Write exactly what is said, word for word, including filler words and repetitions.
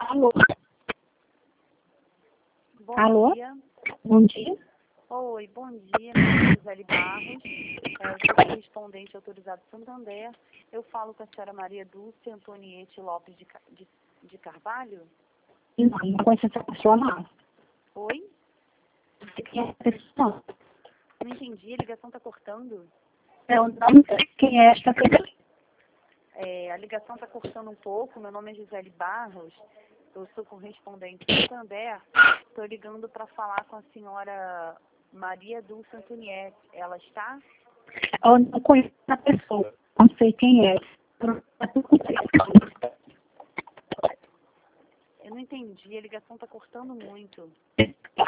Alô? Bom Alô? dia. Bom dia. Oi, bom dia. Meu nome é Gisele Barros. É, eu sou correspondente autorizado Santander. Eu falo com a senhora Maria Dulce Antoniete Lopes de, Ca- de, de Carvalho. Não, não conheço essa pessoa, não. Oi? Quem é essa pessoa? Não entendi, a ligação está cortando. Eu não sei quem é esta pessoa. É, a ligação está cortando um pouco. Meu nome é Gisele Barros. Eu sou correspondente Santander. Estou ligando para falar com a senhora Maria Dulce Antoniete. Ela está? Eu não conheço essa pessoa. Não sei quem é. Eu não entendi, a ligação está cortando muito.